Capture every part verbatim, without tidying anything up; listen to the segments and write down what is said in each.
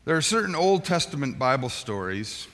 There are certain Old Testament Bible stories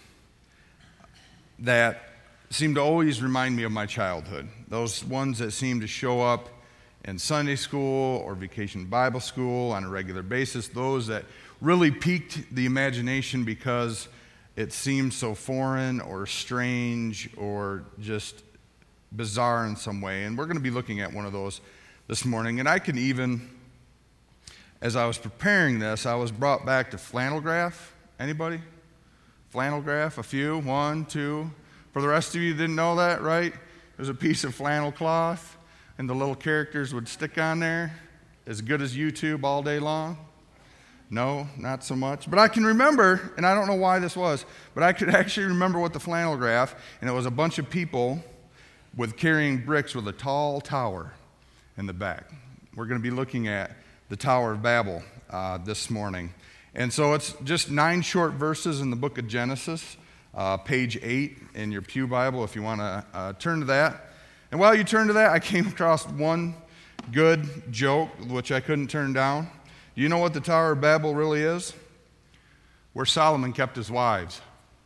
that seem to always remind me of my childhood. Those ones that seem to show up in Sunday school or vacation Bible school on a regular basis. Those that really piqued the imagination because it seemed so foreign or strange or just bizarre in some way. And we're going to be looking at one of those this morning. And I can even, as I was preparing this, I was brought back to flannel graph. Anybody? Flannel graph? A few? One, two. For the rest of you, didn't know that, right? It was a piece of flannel cloth, and the little characters would stick on there, as good as YouTube all day long. No, not so much. But I can remember, and I don't know why this was, but I could actually remember what the flannel graph, and it was a bunch of people with carrying bricks with a tall tower in the back. We're going to be looking at the Tower of Babel uh, this morning. And so it's just nine short verses in the book of Genesis, uh, page eight in your pew Bible if you want to uh, turn to that. And while you turn to that, I came across one good joke, which I couldn't turn down. Do you know what the Tower of Babel really is? Where Solomon kept his wives.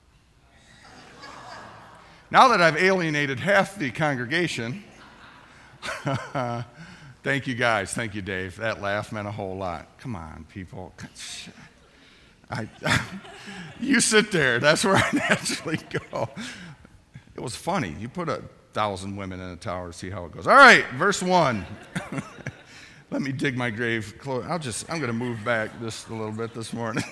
Now that I've alienated half the congregation, thank you guys, thank you Dave, that laugh meant a whole lot. Come on people, I, you sit there, that's where I naturally go. It was funny, you put a thousand women in a tower to see how it goes. All right, verse one. Let me dig my grave close. I'll just, I'm going to move back just a little bit this morning.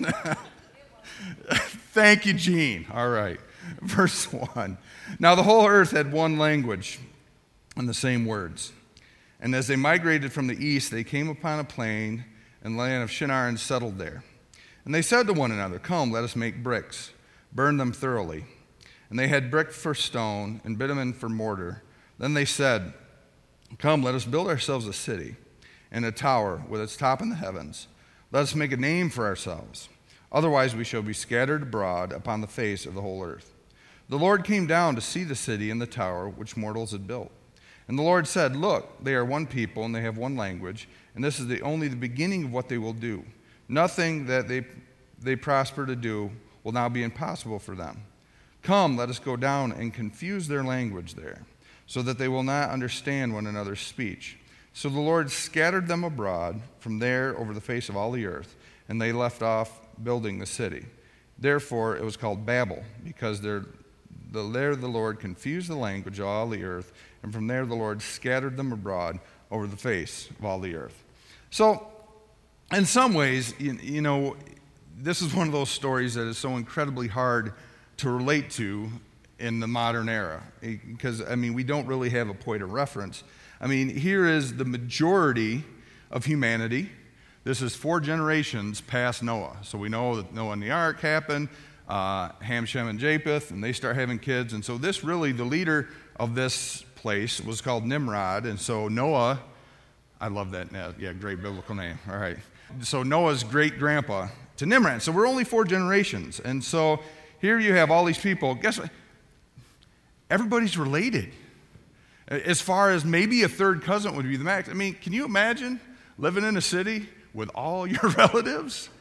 Thank you, Gene. All right. Verse one. Now the whole earth had one language and the same words. And as they migrated from the east, they came upon a plain and land of Shinar and settled there. And they said to one another, "Come, let us make bricks, burn them thoroughly." And they had brick for stone and bitumen for mortar. Then they said, "Come, let us build ourselves a city and a tower with its top in the heavens. Let us make a name for ourselves. Otherwise we shall be scattered abroad upon the face of the whole earth." The Lord came down to see the city and the tower which mortals had built. And the Lord said, "Look, they are one people and they have one language, and this is the only the beginning of what they will do. Nothing that they, they prosper to do will now be impossible for them. Come, let us go down and confuse their language there, so that they will not understand one another's speech." So the Lord scattered them abroad from there over the face of all the earth, and they left off building the city. Therefore it was called Babel, because there the, there the Lord confused the language of all the earth, and from there the Lord scattered them abroad over the face of all the earth. So in some ways, you, you know, this is one of those stories that is so incredibly hard to relate to in the modern era, because, I mean, we don't really have a point of reference. I mean, here is the majority of humanity. This is four generations past Noah. So we know that Noah and the ark happened, uh, Ham, Shem, and Japheth, and they start having kids. And so this really, the leader of this place was called Nimrod. And so Noah, I love that, yeah, great biblical name. All right. So Noah's great-grandpa to Nimrod. So we're only four generations. And so here you have all these people. Guess what? Everybody's related. As far as maybe a third cousin would be the max. I mean, can you imagine living in a city with all your relatives?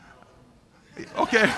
Okay.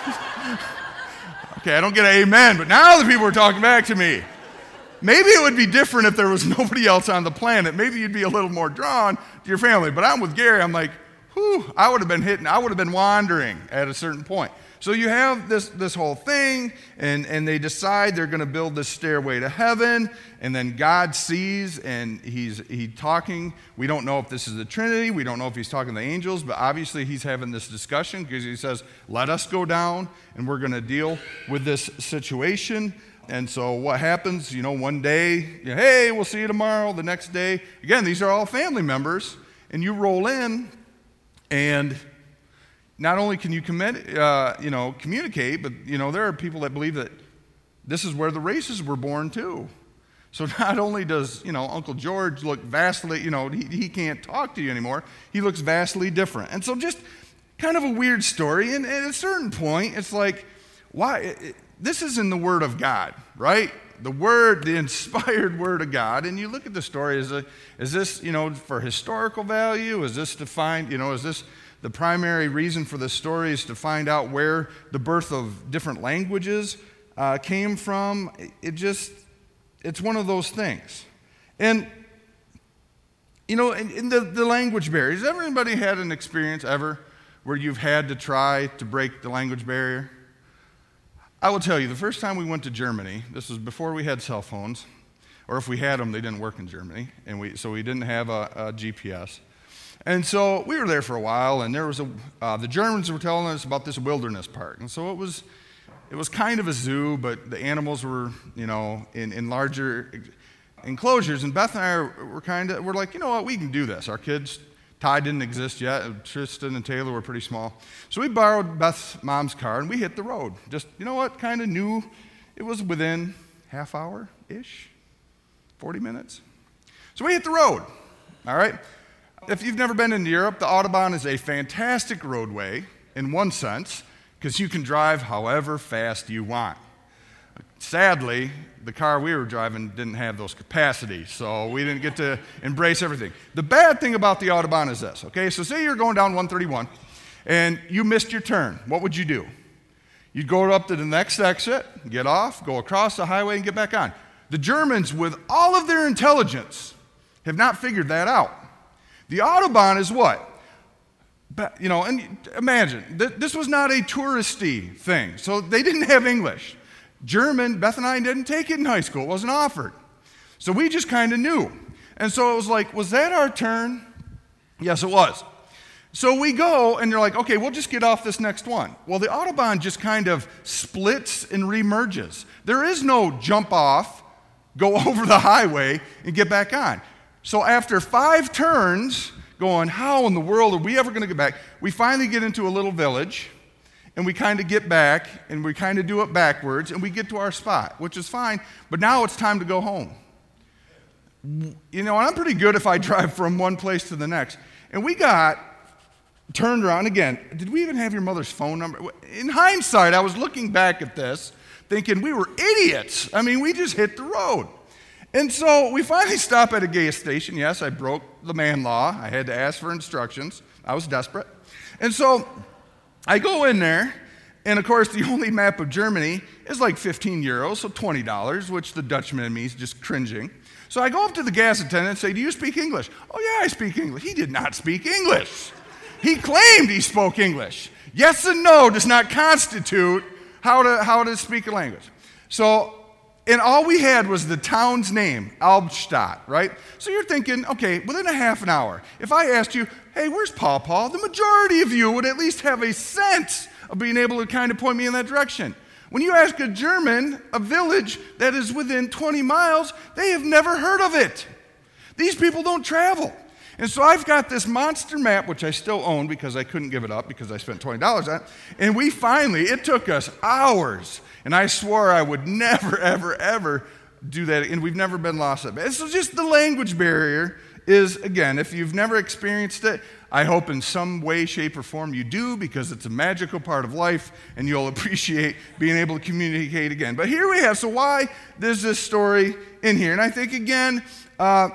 Okay, I don't get an amen, but now the people are talking back to me. Maybe it would be different if there was nobody else on the planet. Maybe you'd be a little more drawn to your family. But I'm with Gary. I'm like, whew, I would have been hitting, I would have been wandering at a certain point. So you have this, this whole thing, and, and they decide they're going to build this stairway to heaven, and then God sees, and he's he talking. We don't know if this is the Trinity. We don't know if he's talking to the angels, but obviously he's having this discussion because he says, let us go down, and we're going to deal with this situation. And so what happens, you know, one day, you know, hey, we'll see you tomorrow. The next day, again, these are all family members, and you roll in, and not only can you commit, uh, you know, communicate, but, you know, there are people that believe that this is where the races were born too. So not only does, you know, Uncle George look vastly, you know, he, he can't talk to you anymore, he looks vastly different. And so just kind of a weird story. And at a certain point, it's like, why? It, this is in the Word of God, right? The Word, the inspired Word of God. And you look at the story, is, a, is this, you know, for historical value? Is this to find, you know, is this the primary reason for this story is to find out where the birth of different languages uh, came from. It just, it's one of those things. And, you know, in, in the, the language barriers, has everybody had an experience ever where you've had to try to break the language barrier? I will tell you, the first time we went to Germany, this was before we had cell phones, or if we had them, they didn't work in Germany, and we so we didn't have a, a G P S. And so we were there for a while, and there was a uh, the Germans were telling us about this wilderness park, and so it was it was kind of a zoo, but the animals were, you know, in, in larger enclosures. And Beth and I were kind of we're like, you know what, we can do this. Our kids. Ty didn't exist yet. Tristan and Taylor were pretty small. So we borrowed Beth's mom's car, and we hit the road. Just, you know what, kind of knew it was within half hour-ish, forty minutes. So we hit the road, all right? If you've never been into Europe, the Autobahn is a fantastic roadway in one sense, because you can drive however fast you want. Sadly, the car we were driving didn't have those capacities, so we didn't get to embrace everything. The bad thing about the Autobahn is this, okay? So say you're going down one thirty-one, and you missed your turn. What would you do? You'd go up to the next exit, get off, go across the highway, and get back on. The Germans, with all of their intelligence, have not figured that out. The Autobahn is what? But, you know, and imagine, th- this was not a touristy thing, so they didn't have English. German, Beth and I didn't take it in high school. It wasn't offered. So we just kind of knew. And so it was like, was that our turn? Yes, it was. So we go, and they're like, okay, we'll just get off this next one. Well, the Autobahn just kind of splits and remerges. There is no jump off, go over the highway, and get back on. So after five turns, going, how in the world are we ever going to get back? We finally get into a little village. And we kind of get back, and we kind of do it backwards, and we get to our spot, which is fine, but now it's time to go home. You know, and I'm pretty good if I drive from one place to the next. And we got turned around again. Did we even have your mother's phone number? In hindsight, I was looking back at this, thinking we were idiots. I mean, we just hit the road. And so we finally stop at a gas station. Yes, I broke the man law. I had to ask for instructions. I was desperate. And so I go in there, and of course, the only map of Germany is like fifteen euros, so twenty dollars, which the Dutchman in me is just cringing. So I go up to the gas attendant and say, do you speak English? Oh, yeah, I speak English. He did not speak English. He claimed he spoke English. Yes and no does not constitute how to, how to speak a language. So, and all we had was the town's name, Albstadt, right? So you're thinking, okay, within a half an hour, if I asked you, hey, where's Paw Paw? The majority of you would at least have a sense of being able to kind of point me in that direction. When you ask a German, a village that is within twenty miles, they have never heard of it. These people don't travel. And so I've got this monster map, which I still own because I couldn't give it up because I spent twenty dollars on it. And we finally, it took us hours. And I swore I would never, ever, ever do that. And we've never been lost at it. So just the language barrier is, again, if you've never experienced it, I hope in some way, shape, or form you do, because it's a magical part of life and you'll appreciate being able to communicate again. But here we have, so why there's this story in here? And I think, again, uh,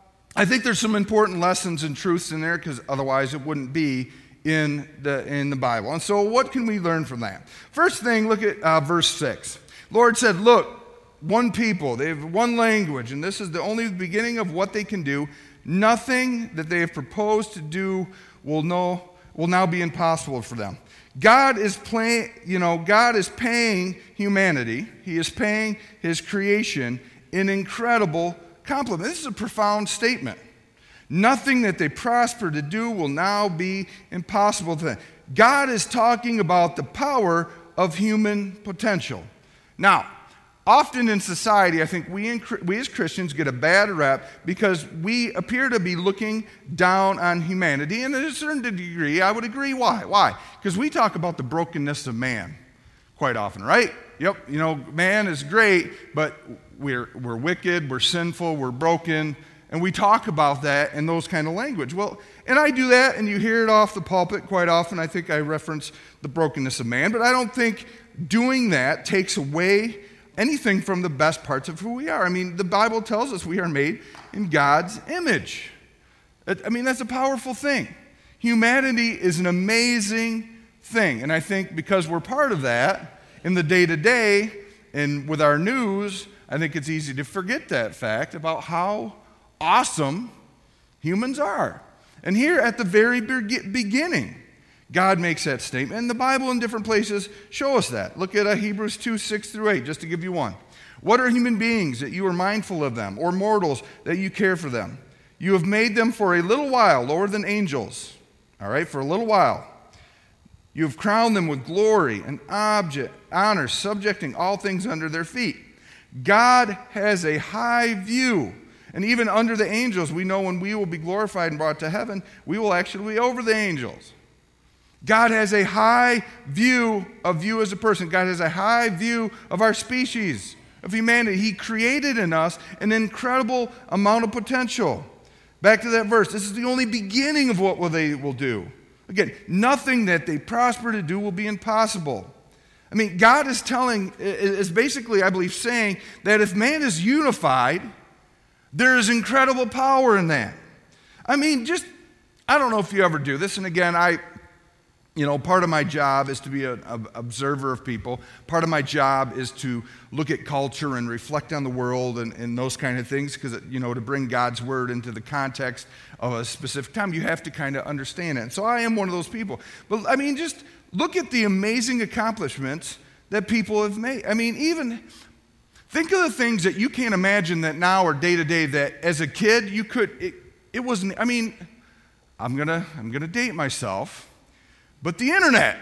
I think there's some important lessons and truths in there, because otherwise it wouldn't be in the in the Bible. And so what can we learn from that? First thing, look at uh, verse six. Lord said, look, one people, they have one language, and this is the only beginning of what they can do. Nothing that they have proposed to do will know will now be impossible for them. God is playing, you know, God is paying humanity. He is paying his creation an incredible compliment. This is a profound statement. Nothing that they prosper to do will now be impossible to them. God is talking about the power of human potential. Now, often in society, I think we, in, we as Christians get a bad rep because we appear to be looking down on humanity. And to a certain degree, I would agree. Why? Why? Because we talk about the brokenness of man quite often, right? Yep, you know, man is great, but we're, we're wicked, we're sinful, we're broken, and we talk about that in those kind of language. Well, and I do that, and you hear it off the pulpit quite often. I think I reference the brokenness of man, but I don't think doing that takes away anything from the best parts of who we are. I mean, the Bible tells us we are made in God's image. I mean, that's a powerful thing. Humanity is an amazing thing. And I think because we're part of that in the day-to-day and with our news, I think it's easy to forget that fact about how awesome humans are. And here at the very beginning, God makes that statement. And the Bible in different places show us that. Look at uh, Hebrews two, six through eight, just to give you one. What are human beings that you are mindful of them, or mortals that you care for them? You have made them for a little while lower than angels. All right, for a little while. You have crowned them with glory and object, honor, subjecting all things under their feet. God has a high view. And even under the angels, we know when we will be glorified and brought to heaven, we will actually be over the angels. God has a high view of you as a person. God has a high view of our species, of humanity. He created in us an incredible amount of potential. Back to that verse. This is the only beginning of what they will do. Again, nothing that they prosper to do will be impossible. I mean, God is telling, is basically, I believe, saying that if man is unified, there is incredible power in that. I mean, just, I don't know if you ever do this, and again, I, you know, part of my job is to be an observer of people. Part of my job is to look at culture and reflect on the world and, and those kind of things, because, you know, to bring God's word into the context of a specific time, you have to kind of understand it. And so I am one of those people. But, I mean, just look at the amazing accomplishments that people have made. I mean, even think of the things that you can't imagine that now are day to day that as a kid you could, it, it wasn't, I mean, I'm gonna, I'm gonna date myself. But the internet,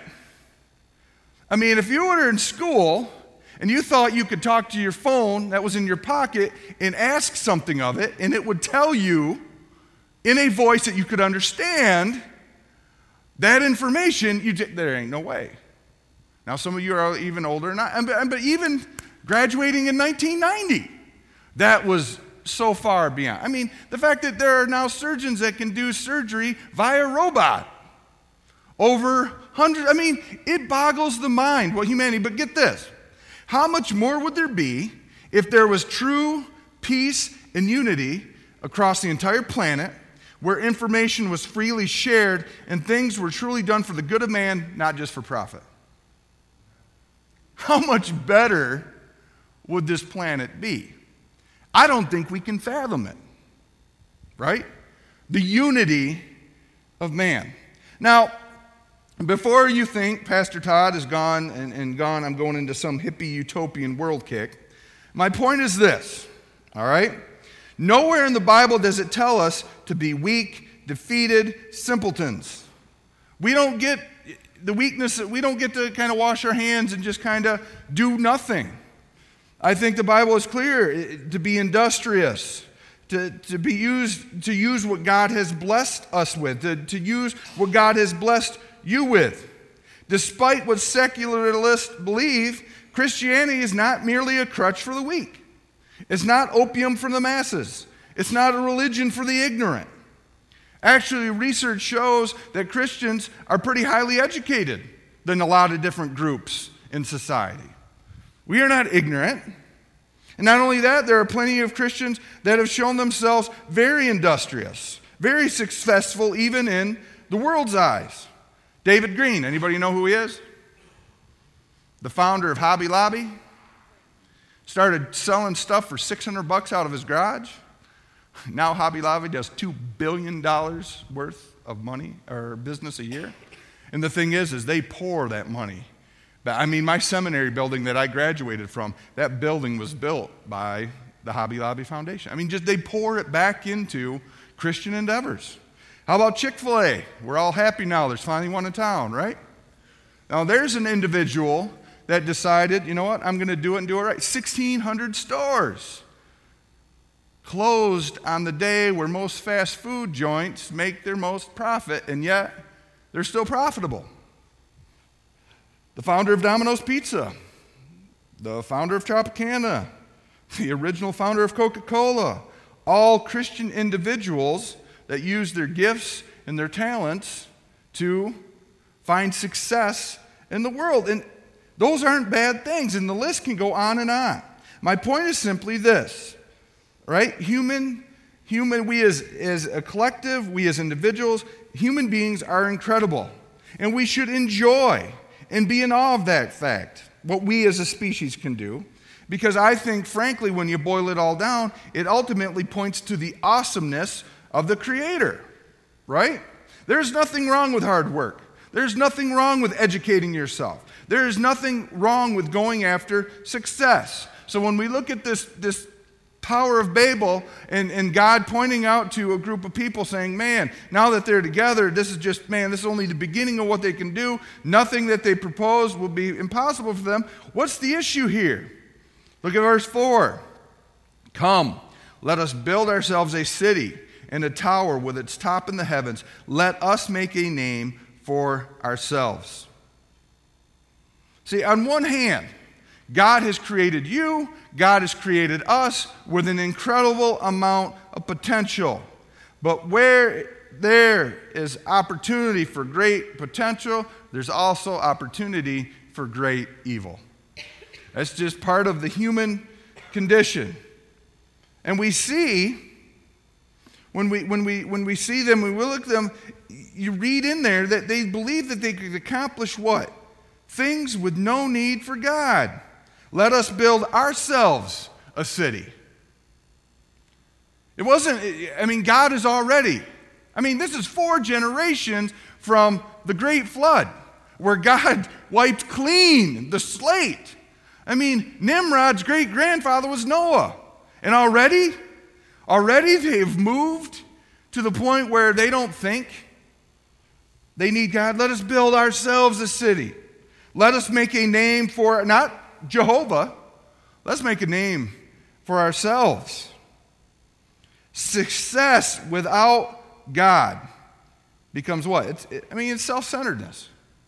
I mean, if you were in school and you thought you could talk to your phone that was in your pocket and ask something of it, and it would tell you in a voice that you could understand that information, you just, there ain't no way. Now, some of you are even older, and I, but, but even graduating in nineteen ninety, that was so far beyond. I mean, the fact that there are now surgeons that can do surgery via robot. Over hundreds, I mean, it boggles the mind what humanity, but get this. How much more would there be if there was true peace and unity across the entire planet, where information was freely shared and things were truly done for the good of man, not just for profit? How much better would this planet be? I don't think we can fathom it, right? The unity of man. Now, before you think Pastor Todd is gone and, and gone, I'm going into some hippie utopian world kick, my point is this, all right? Nowhere in the Bible does it tell us to be weak, defeated simpletons. We don't get the weakness, we don't get to kind of wash our hands and just kind of do nothing. I think the Bible is clear to be industrious, to, to be used, to use what God has blessed us with, to, to use what God has blessed you with. Despite what secularists believe, Christianity is not merely a crutch for the weak. It's not opium for the masses. It's not a religion for the ignorant. Actually, research shows that Christians are pretty highly educated than a lot of different groups in society. We are not ignorant. And not only that, there are plenty of Christians that have shown themselves very industrious, very successful even in the world's eyes. David Green, anybody know who he is? The founder of Hobby Lobby. Started selling stuff for six hundred bucks out of his garage. Now Hobby Lobby does two billion dollars worth of money or business a year. And the thing is, is they pour that money. I mean, my seminary building that I graduated from, that building was built by the Hobby Lobby Foundation. I mean, just they pour it back into Christian endeavors. How about Chick-fil-A? We're all happy now. There's finally one in town, right? Now, there's an individual that decided, you know what, I'm going to do it and do it right. sixteen hundred stores closed on the day where most fast food joints make their most profit, and yet they're still profitable. The founder of Domino's Pizza, the founder of Tropicana, the original founder of Coca-Cola, all Christian individuals that use their gifts and their talents to find success in the world. And those aren't bad things, and the list can go on and on. My point is simply this, right? Human, human, we as, as a collective, we as individuals, human beings are incredible, and we should enjoy and be in awe of that fact, what we as a species can do, because I think, frankly, when you boil it all down, it ultimately points to the awesomeness of the Creator, right? There's nothing wrong with hard work. There's nothing wrong with educating yourself. There is nothing wrong with going after success. So when we look at this, this Tower of Babel and, and God pointing out to a group of people saying, man, now that they're together, this is just, man, this is only the beginning of what they can do. Nothing that they propose will be impossible for them. What's the issue here? Look at verse four. Come, let us build ourselves a city and a tower with its top in the heavens. Let us make a name for ourselves. See, on one hand, God has created you, God has created us with an incredible amount of potential. But where there is opportunity for great potential, there's also opportunity for great evil. That's just part of the human condition. And we see, when we, when we, when we see them, when we look at them, you read in there that they believe that they could accomplish what? Things with no need for God. Let us build ourselves a city. It wasn't, I mean, God is already, I mean, this is four generations from the great flood, where God wiped clean the slate. I mean, Nimrod's great-grandfather was Noah. And already, already they've moved to the point where they don't think they need God. Let us build ourselves a city. Let us make a name for, not Jehovah, let's make a name for ourselves. Success without God becomes what? It's, it, I mean, it's self-centeredness.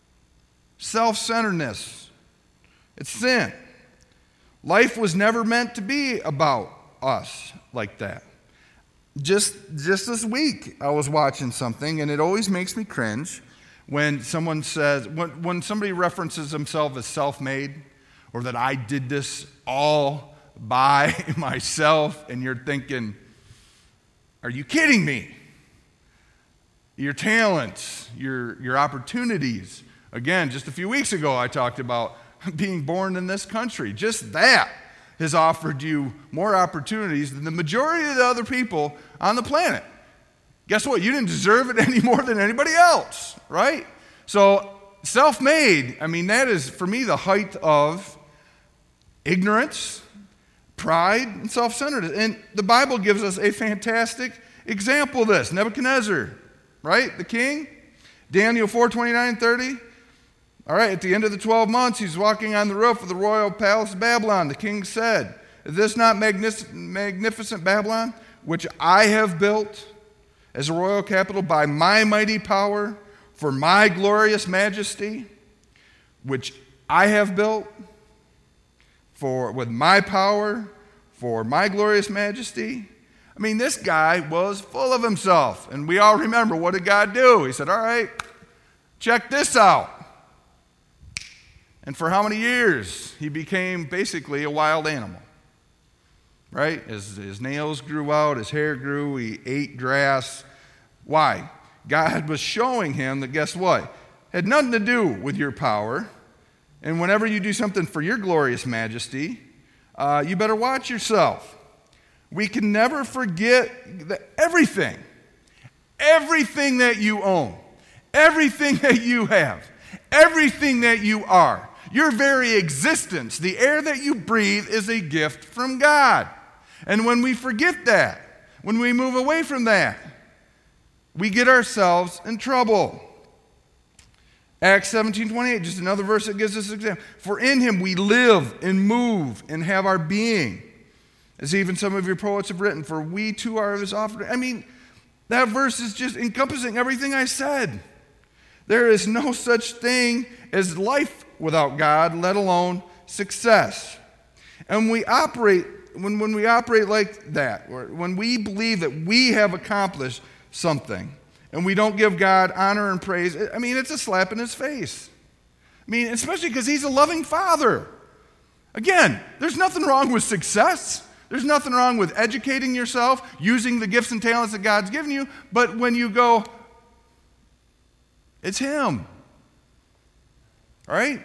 Self-centeredness. It's sin. Life was never meant to be about us like that. Just, just this week, I was watching something, and it always makes me cringe when someone says, when, when somebody references himself as self-made, or that I did this all by myself, and you're thinking, are you kidding me? Your talents, your, your opportunities. Again, just a few weeks ago, I talked about being born in this country. Just that has offered you more opportunities than the majority of the other people on the planet. Guess what? You didn't deserve it any more than anybody else, right? So self-made, I mean, that is, for me, the height of ignorance, pride, and self-centeredness. And the Bible gives us a fantastic example of this. Nebuchadnezzar, right? The king. Daniel four, twenty-nine and thirty. All right, at the end of the twelve months, he's walking on the roof of the royal palace of Babylon. The king said, is this not magnific- magnificent Babylon, which I have built as a royal capital by my mighty power for my glorious majesty, which I have built for with my power for my glorious majesty? I mean, this guy was full of himself. And we all remember, what did God do? He said, all right, check this out. And for how many years? He became basically a wild animal, right? His, his nails grew out, his hair grew, he ate grass. Why? God was showing him that, guess what? Had nothing to do with your power. And whenever you do something for your glorious majesty, uh, you better watch yourself. We can never forget that everything, everything that you own, everything that you have, everything that you are, your very existence, the air that you breathe is a gift from God. And when we forget that, when we move away from that, we get ourselves in trouble. Acts seventeen twenty-eight, just another verse that gives us an example. For in him we live and move and have our being. As even some of your poets have written, for we too are of his offspring. I mean, that verse is just encompassing everything I said. There is no such thing as life without God, let alone success. And we operate, when, when we operate like that, or when we believe that we have accomplished something, and we don't give God honor and praise, I mean, it's a slap in his face. I mean, especially because he's a loving father. Again, there's nothing wrong with success. There's nothing wrong with educating yourself, using the gifts and talents that God's given you, but when you go, It's him. All right?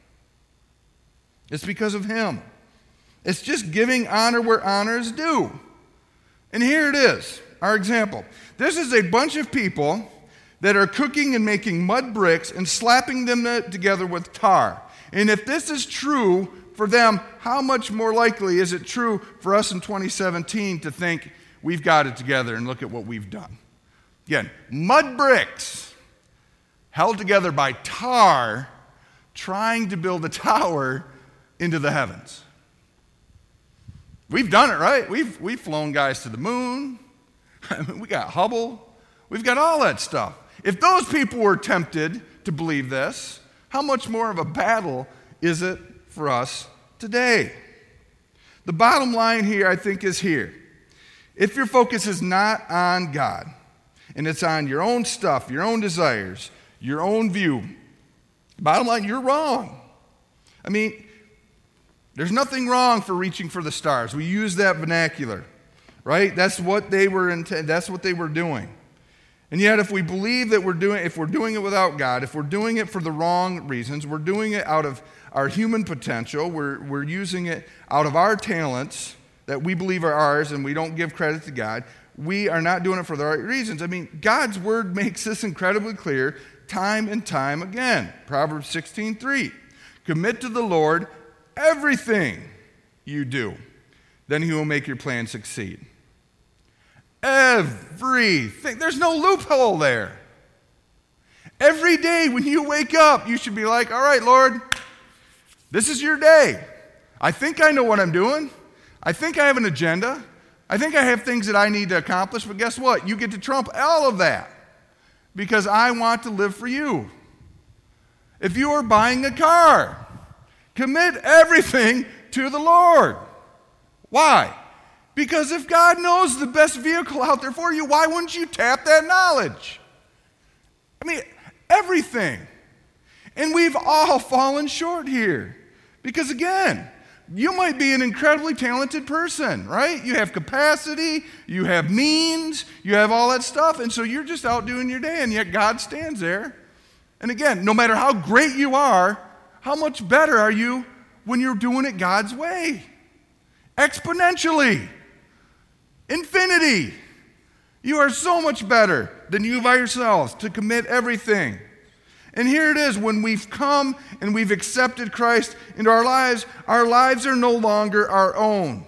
It's because of him. It's just giving honor where honor is due. And here it is, our example. This is a bunch of people that are cooking and making mud bricks and slapping them together with tar. And if this is true for them, how much more likely is it true for us in twenty seventeen to think we've got it together and look at what we've done? Again, mud bricks held together by tar, trying to build a tower into the heavens. We've done it, right? We've, we've flown guys to the moon. I mean, we got Hubble. We've got all that stuff. If those people were tempted to believe this, how much more of a battle is it for us today? The bottom line here, I think, is here. If your focus is not on God, and it's on your own stuff, your own desires, your own view, bottom line, you're wrong. I mean, there's nothing wrong for reaching for the stars. We use that vernacular, right? That's what they were intended. That's what they were doing. And yet, if we believe that we're doing, if we're doing it without God, if we're doing it for the wrong reasons, we're doing it out of our human potential, we're we're using it out of our talents that we believe are ours, and we don't give credit to God. We are not doing it for the right reasons. I mean, God's word makes this incredibly clear, time and time again. Proverbs sixteen three, commit to the Lord everything you do, then He will make your plan succeed. Everything. There's no loophole there. Every day when you wake up, you should be like, all right, Lord, this is your day. I think I know what I'm doing. I think I have an agenda. I think I have things that I need to accomplish, but guess what? You get to trump all of that because I want to live for you. If you are buying a car, commit everything to the Lord. Why? Because if God knows the best vehicle out there for you, why wouldn't you tap that knowledge? I mean, everything. And we've all fallen short here. Because again, you might be an incredibly talented person, right? You have capacity, you have means, you have all that stuff, and so you're just out doing your day, and yet God stands there. And again, no matter how great you are, how much better are you when you're doing it God's way? Exponentially. Infinity. You are so much better than you by yourselves to commit everything. And here it is, when we've come and we've accepted Christ into our lives, our lives are no longer our own.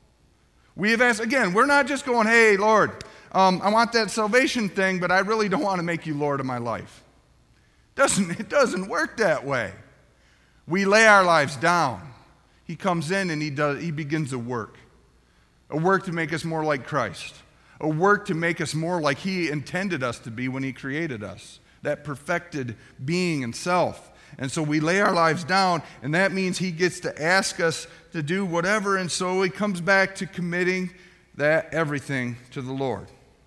We have asked, again, we're not just going, hey, Lord, um, I want that salvation thing, but I really don't want to make you Lord of my life. Doesn't, it doesn't work that way. We lay our lives down. He comes in and he does. He begins a work. A work to make us more like Christ. A work to make us more like He intended us to be when He created us. That perfected being and self. And so we lay our lives down, and that means He gets to ask us to do whatever, and so He comes back to committing that everything to the Lord.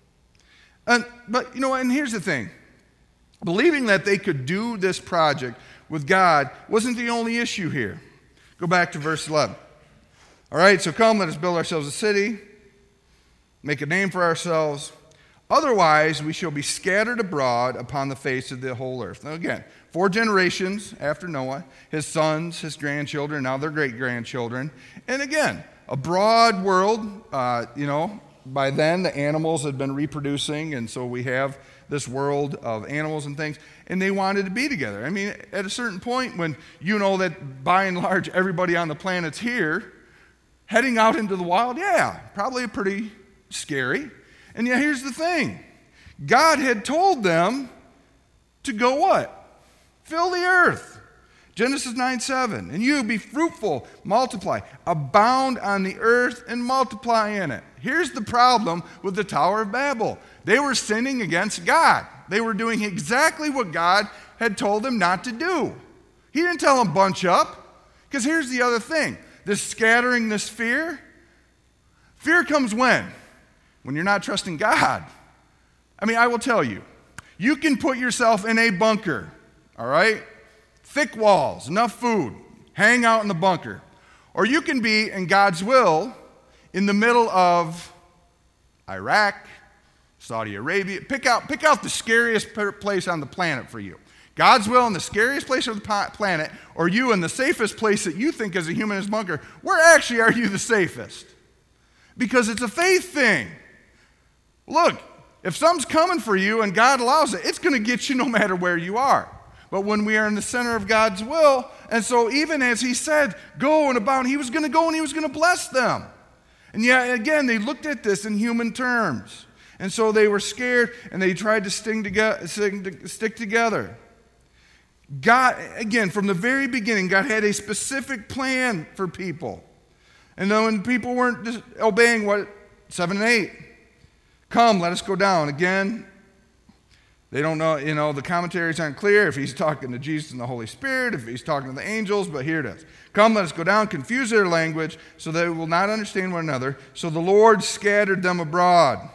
And, but, you know, and here's the thing. Believing that they could do this project with God wasn't the only issue here. Go back to verse eleven. All right, so come, let us build ourselves a city, make a name for ourselves. Otherwise, we shall be scattered abroad upon the face of the whole earth. Now again, four generations after Noah, his sons, his grandchildren, now their great-grandchildren. And again, a broad world. Uh, you know, by then the animals had been reproducing, and so we have this world of animals and things, and they wanted to be together. I mean, at a certain point when you know that by and large everybody on the planet's here, heading out into the wild, yeah, probably pretty scary. And yet here's the thing. God had told them to go what? Fill the earth. Genesis nine seven. And you be fruitful, multiply, abound on the earth and multiply in it. Here's the problem with the Tower of Babel. They were sinning against God. They were doing exactly what God had told them not to do. He didn't tell them bunch up. Because here's the other thing. This scattering, this fear. Fear comes when? When you're not trusting God. I mean, I will tell you. You can put yourself in a bunker, all right? Thick walls, enough food, hang out in the bunker. Or you can be, in God's will, in the middle of Iraq, Saudi Arabia. Pick out, pick out the scariest place on the planet for you. God's will in the scariest place on the planet, or you in the safest place that you think as a humanist bunker. Where actually are you the safest? Because it's a faith thing. Look, if something's coming for you and God allows it, it's going to get you no matter where you are. But when we are in the center of God's will, and so even as he said, go and abound, he was going to go and he was going to bless them. And yet, again, they looked at this in human terms. And so they were scared and they tried to sting together, stick together. God, again, from the very beginning, God had a specific plan for people. And then when people weren't just obeying what, seven and eight, come, let us go down. Again, they don't know, you know, the commentaries aren't clear if he's talking to Jesus and the Holy Spirit, if he's talking to the angels, but here it is. Come, let us go down, confuse their language, so they will not understand one another. So the Lord scattered them abroad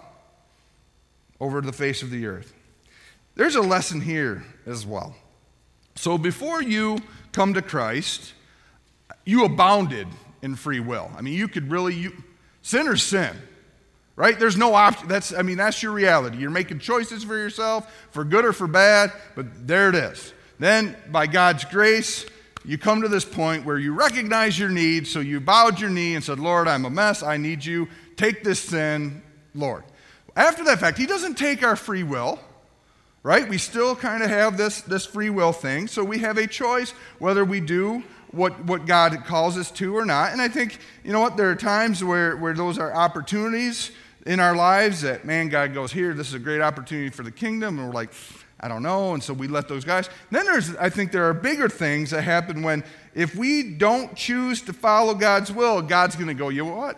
over the face of the earth. There's a lesson here as well. So before you come to Christ, you abounded in free will. I mean, you could really, you, sin or sin, right? There's no option. That's, I mean, that's your reality. You're making choices for yourself, for good or for bad, but there it is. Then, by God's grace, you come to this point where you recognize your need, so you bowed your knee and said, Lord, I'm a mess. I need you. Take this sin, Lord. After that fact, he doesn't take our free will, right? We still kind of have this, this free will thing, so we have a choice whether we do what, what God calls us to or not. And I think, you know what, there are times where, where those are opportunities in our lives that, man, God goes, here, this is a great opportunity for the kingdom, and we're like, I don't know, and so we let those guys. Then there's, I think there are bigger things that happen when if we don't choose to follow God's will, God's going to go, you know what?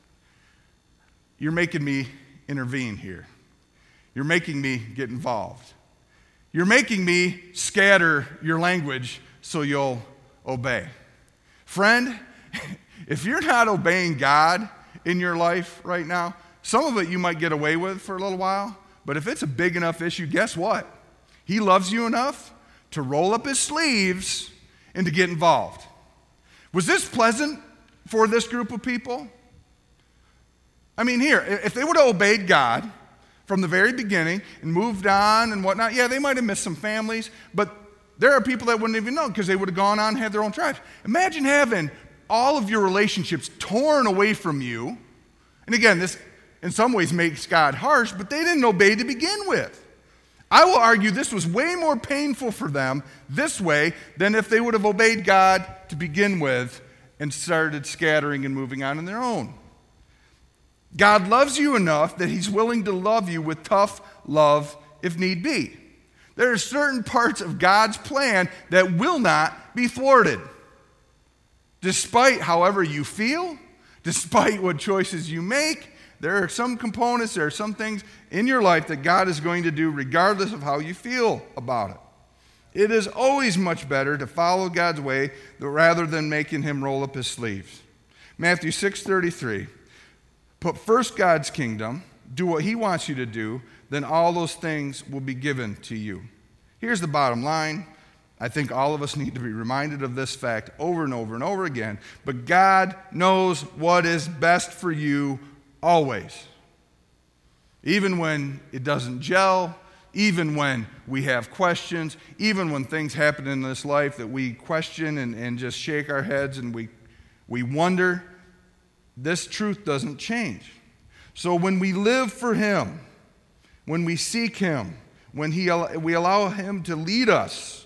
You're making me intervene here. You're making me get involved. You're making me scatter your language so you'll obey. Friend, if you're not obeying God in your life right now, some of it you might get away with for a little while, but if it's a big enough issue, guess what? He loves you enough to roll up his sleeves and to get involved. Was this pleasant for this group of people? I mean, here, if they would have obeyed God from the very beginning and moved on and whatnot, yeah, they might have missed some families, but there are people that wouldn't even know because they would have gone on and had their own tribes. Imagine having all of your relationships torn away from you. And again, this in some ways makes God harsh, but they didn't obey to begin with. I will argue this was way more painful for them this way than if they would have obeyed God to begin with and started scattering and moving on on their own. God loves you enough that he's willing to love you with tough love if need be. There are certain parts of God's plan that will not be thwarted. Despite however you feel, despite what choices you make, there are some components, there are some things in your life that God is going to do regardless of how you feel about it. It is always much better to follow God's way rather than making him roll up his sleeves. Matthew six thirty-three. Put first God's kingdom, do what he wants you to do, then all those things will be given to you. Here's the bottom line. I think all of us need to be reminded of this fact over and over and over again. But God knows what is best for you always. Even when it doesn't gel, even when we have questions, even when things happen in this life that we question and, and just shake our heads and we, we wonder, this truth doesn't change. So when we live for him, when we seek him, when he, we allow him to lead us,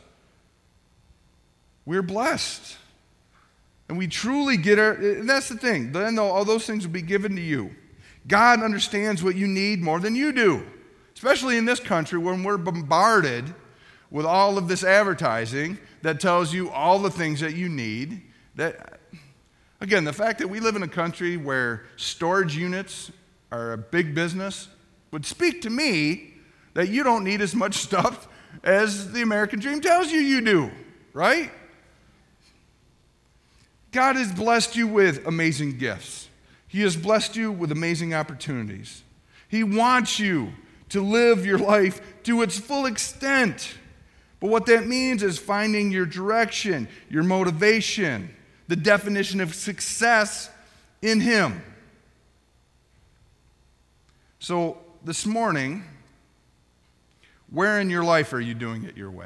we're blessed. And we truly get our, and that's the thing, then all those things will be given to you. God understands what you need more than you do, especially in this country when we're bombarded with all of this advertising that tells you all the things that you need. That, again, the fact that we live in a country where storage units are a big business would speak to me that you don't need as much stuff as the American dream tells you you do, right? God has blessed you with amazing gifts. He has blessed you with amazing opportunities. He wants you to live your life to its full extent. But what that means is finding your direction, your motivation, the definition of success in him. So this morning, where in your life are you doing it your way?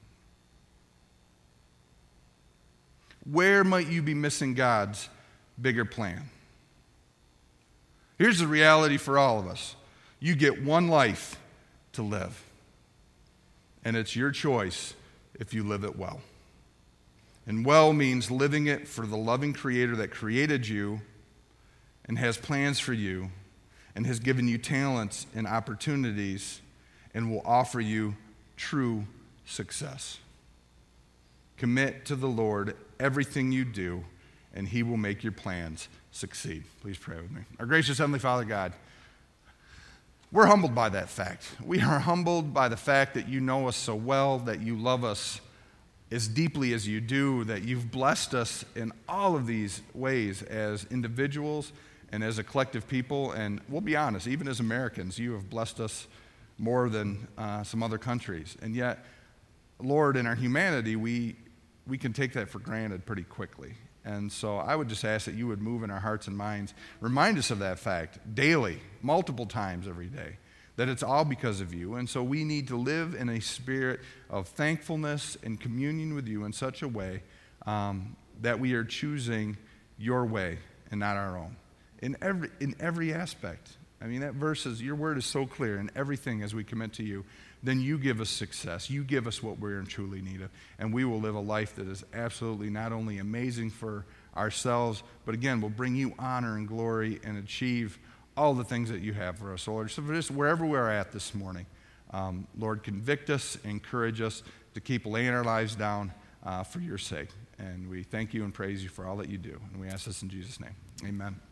Where might you be missing God's bigger plan? Here's the reality for all of us. You get one life to live, and it's your choice if you live it well. And well means living it for the loving Creator that created you and has plans for you and has given you talents and opportunities and will offer you true success. Commit to the Lord everything you do, and He will make your plans succeed. Please pray with me. Our gracious Heavenly Father God, we're humbled by that fact. We are humbled by the fact that you know us so well, that you love us as deeply as you do, that you've blessed us in all of these ways as individuals and as a collective people. And we'll be honest, even as Americans, you have blessed us more than uh, some other countries. And yet, Lord, in our humanity, we we can take that for granted pretty quickly. And so I would just ask that you would move in our hearts and minds, remind us of that fact daily, multiple times every day, that it's all because of you. And so we need to live in a spirit of thankfulness and communion with you in such a way um, that we are choosing your way and not our own. In every, in every aspect. I mean, that verse is, your word is so clear in everything as we commit to you. Then you give us success. You give us what we're in truly need of. And we will live a life that is absolutely not only amazing for ourselves, but again, will bring you honor and glory and achieve all the things that you have for us, Lord. So for just wherever we're at this morning, um, Lord, convict us, encourage us to keep laying our lives down uh, for your sake. And we thank you and praise you for all that you do. And we ask this in Jesus' name. Amen.